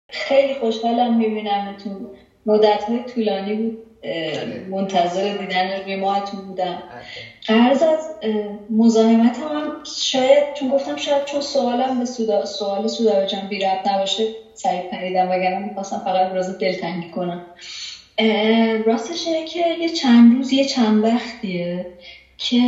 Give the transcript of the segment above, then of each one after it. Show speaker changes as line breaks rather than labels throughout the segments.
خیلی خوشحالم میبینمتون. مدت‌های طولانی بود منتظر دیدن روی ماهتون بودم. عرض از مزاحمت هم شاید چون گفتم شاید چون سوالم به سوال سودا جان بی ربط نباشه سریع پریدم، وگرنه میخواستم فقط راز دلتنگی کنم. راستش اینه که یه چند وقتیه که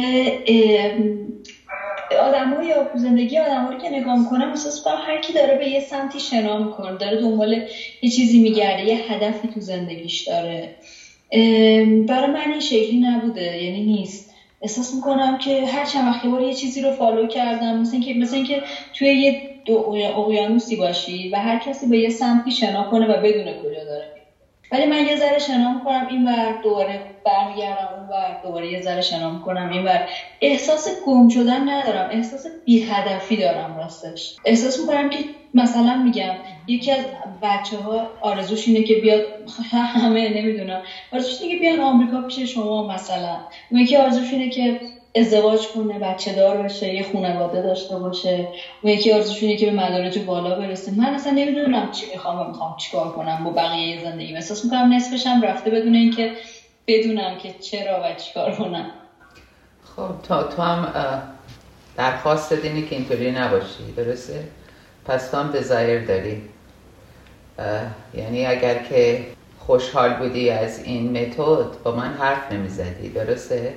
آدم‌ها یا زندگی آدم‌ها رو که نگاه می‌کنم احساس کنم هر کی داره به یه سمتی شنا می‌کنه، داره دنبال یه چیزی می‌گرده، یه هدفی تو زندگیش داره. برای من این شکلی نبوده، یعنی نیست. احساس می‌کنم که هر چند وقت یه بار یه چیزی رو فالو کردم، مثل اینکه توی یه اقیانوسی باشی و هر کسی به یه سمتی شنا کنه و بدونه کجا داره. ولی من یه ذره شنا میکنم اینور، دوباره برمیگردم اونور، دوباره یه ذره شنا میکنم اینور. احساس گم شدن ندارم، احساس بی هدفی دارم. راستش احساس میکنم که مثلا میگم یکی از بچه‌ها آرزوش اینه که بیاد همه نمیدونم آرزوش اینه که بیان آمریکا پیش شما، مثلا اون یکی آرزوش اینه که ازدواج کنه، بچه دار بشه، یه خانواده داشته باشه، اون یکی آرزوش اینه که به مدارج بالا برسه. من اصلا نمیدونم چی میخوام چیکار کنم با بقیه زندگی. احساس میکنم نصفش هم رفته بدون اینکه بدونم که چرا و چیکار کنم.
خب تو هم درخواست دینی که اینطوری نباشی، درسته؟ پس تو هم دزایر داری. یعنی اگر که خوشحال بودی از این متد با من حرف نمیزدی، درسته؟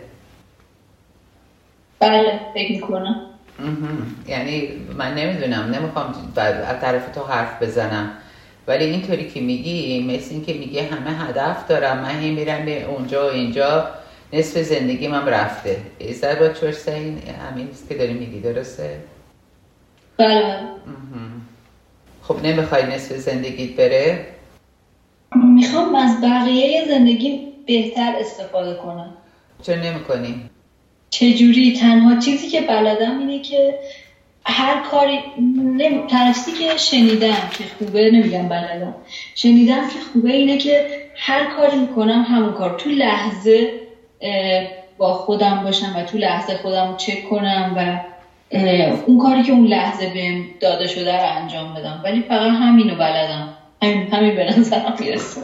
بله فکر میکنم.
یعنی من نمیدونم، نمیخوام از طرف تو حرف بزنم، ولی اینطوری که میگی مثل این که میگی همه هدف دارم، من هی میرم به اونجا و اینجا، نصف زندگی من رفته. Is that what you're saying؟ همین که داری میگی، درسته؟
بله.
خب نمیخوای نصف زندگیت بره؟
میخوام از بقیه زندگی بهتر استفاده کنم.
چرا نمیکنی؟
چجوری؟ تنها چیزی که بلدم اینه که هر کاری تنفسی که شنیدم که خوبه، نمیگم بلدم، شنیدم که خوبه اینه که هر کاری میکنم همون کار تو لحظه با خودم باشم و تو لحظه خودم چک کنم و اون کاری که اون لحظه بهم داده شده رو انجام بدم. ولی فقط همینو بلدم، همین به نظرم میرسه.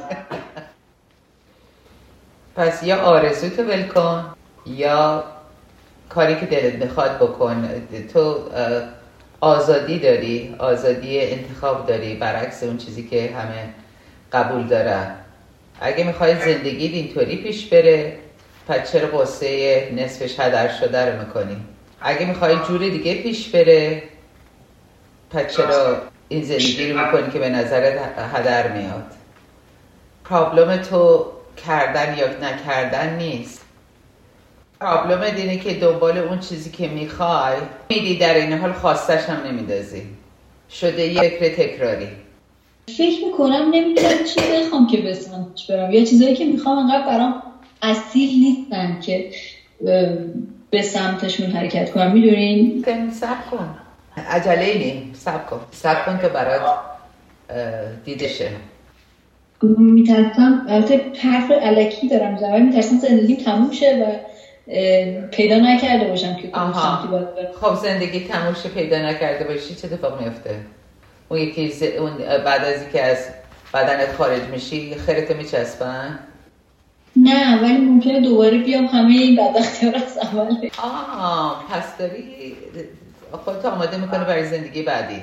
پس یا آرزوتو ول کن یا کاری که دلت میخواد بکن. تو آزادی داری، آزادی انتخاب داری، برعکس اون چیزی که همه قبول دارن. اگه میخوای زندگیت اینطوری پیش بره، پس چرا قصه نصفش هدر شده رو میکنی؟ اگه میخوای جور دیگه پیش بره، پس چرا این زندگی رو میکنی که به نظرت هدر میاد؟ پرابلم تو کردن یا نکردن نیست. پرابلم اینه که دنبال اون چیزی که میخوای میدی، در این حال خواستش هم نمیدازی. شده یه فکر تکراری.
فکر میکنم نمیدونم چی بخوام که به سمتش برم، یا چیزایی که میخوام انقدر برام اصیل نیستن که به سمتشون حرکت کنم. میدونین؟
صبر کن، عجله نیم، صبر کن که برات دیده شه.
میترسم، البته حرف الکی دارم میزنم، ولی میترسم زندگیم تموم شه و پیدا نکرده باشم که سمتی باید برم.
خب زندگی تموم شه پیدا نکرده باشی چه اتفاق میفته؟ اون یکی اون بعد از اینکه از بدنت خارج میشی خیرتو میچسبن؟
نه، ولی ممکنه دوباره بیام همه این بدبختی‌ها رو از اوله.
پس داری خودت آماده میکنه برای زندگی بعدی.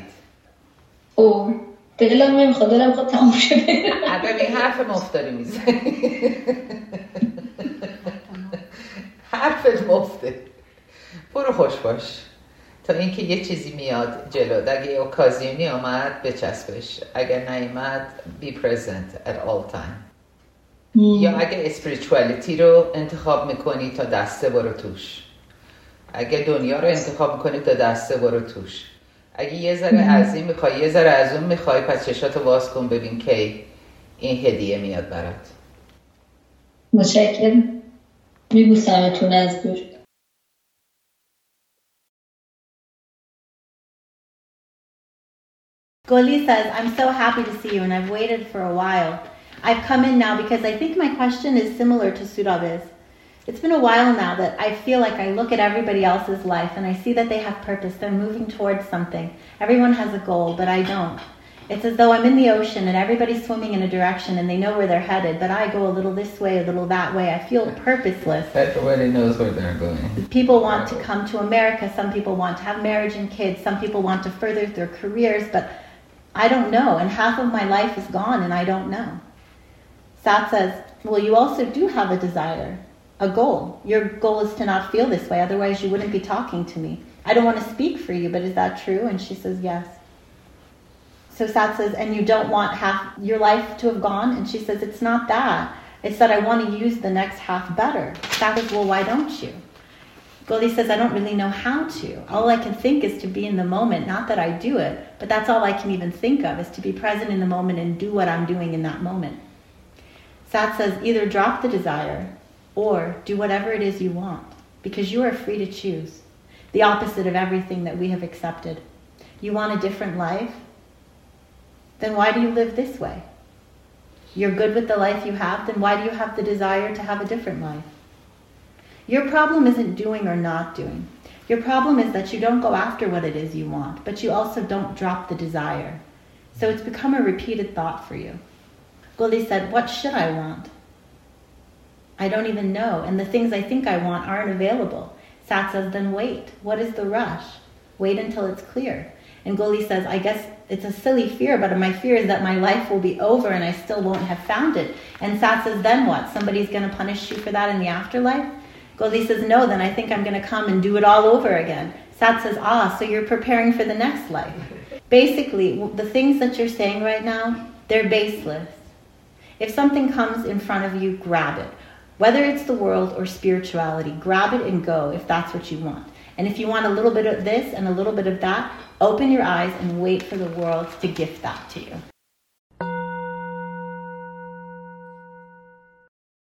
دلم نمیخواد تموم شه.
اگر این حرف مفتاری میزنی حرفت مفته. برو خوش باش تا اینکه یه چیزی میاد جلو. اگه یه اوکازیونی آمد بچسبش، اگر نیامد be present at all time. یا اگه اسپریچوالیتی رو انتخاب میکنی تا دسته برو توش، اگه دنیا رو انتخاب میکنی تا دسته برو توش. اگه یه ذره از این میخوای یه ذره از اون میخوای، پس چشاتو باز کن ببین کی این هدیه میاد برات.
متشکرم. میبوسمتون از دور.
Goli says, I'm so happy to see you and I've waited for a while. I've come in now because I think my question is similar to Surab's. It's been a while now that I feel like I look at everybody else's life and I see that they have purpose. They're moving towards something. Everyone has a goal, but I don't. It's as though I'm in the ocean and everybody's swimming in a direction and they know where they're headed, but I go a little this way, a little that way. I feel purposeless.
Everybody knows where they're going.
People want to come to America. Some people want to have marriage and kids. Some people want to further their careers, but I don't know. And half of my life is gone and I don't know. Sat says, well, you also do have a desire, a goal. Your goal is to not feel this way. Otherwise, you wouldn't be talking to me. I don't want to speak for you, but is that true? And she says, yes. So Sat says, and you don't want half your life to have gone? And she says, it's not that. It's that I want to use the next half better. Sat says, well, why don't you? Goldie says, I don't really know how to. All I can think is to be in the moment. Not that I do it, but that's all I can even think of, is to be present in the moment and do what I'm doing in that moment. Sat says, either drop the desire or do whatever it is you want, because you are free to choose. The opposite of everything that we have accepted. You want a different life? Then why do you live this way? You're good with the life you have, then why do you have the desire to have a different life? Your problem isn't doing or not doing. Your problem is that you don't go after what it is you want, but you also don't drop the desire. So it's become a repeated thought for you. Goldie said, what should I want? I don't even know, and the things I think I want aren't available. Sat says, then wait. What is the rush? Wait until it's clear. And Goldie says, I guess it's a silly fear, but my fear is that my life will be over and I still won't have found it. And Sat says, then what? Somebody's going to punish you for that in the afterlife? Goldie says, no, then I think I'm going to come and do it all over again. Sat says, so you're preparing for the next life. Basically, the things that you're saying right now, they're baseless. If something comes in front of you, grab it. Whether it's the world or spirituality, grab it and go if that's what you want. And if you want a little bit of this and a little bit of that, open your eyes and wait for the world to gift that to you.